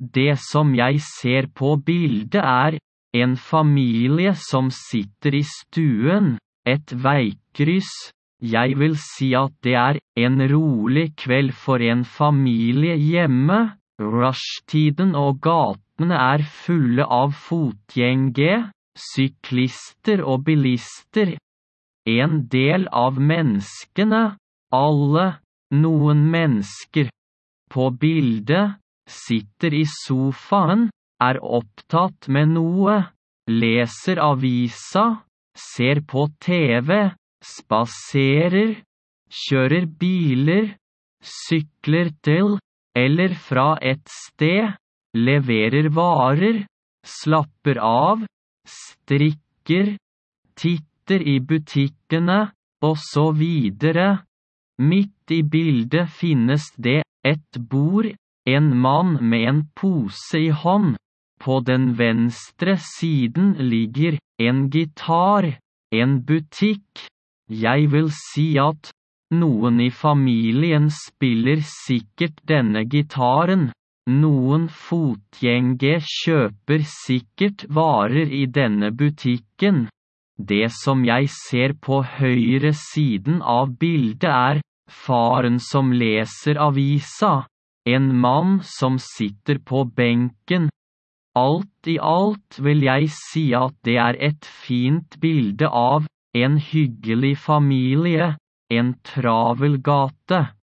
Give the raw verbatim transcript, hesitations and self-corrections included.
Det som jeg ser på bildet er en familie som sitter i stuen, et veikryss. Jeg vil si at det er en rolig kveld for en familie hjemme. Rushtiden og gatene er fulle av fotgjengere, syklister og bilister. En del av menneskene, alle, noen mennesker, på bildet, sitter i sofaen, er opptatt med noe, leser avisa, ser på T V, spaserer, kjører biler, sykler til, eller fra et sted, leverer varer, slapper av, strikker, titter i butikkene, og så videre. Midt i bildet finnes det et bord, en mann med en pose i hånd. På den venstre siden ligger en gitar, en butikk. Jeg vil si at noen i familien spiller sikkert denne gitaren. Noen fotgjengere kjøper sikkert varer i denne butikken. Det som jeg ser på høyre siden av bildet er faren som leser avisa, en mann som sitter på benken. Alt i alt vil jeg si at det er et fint bilde av en hyggelig familie, en travel gate.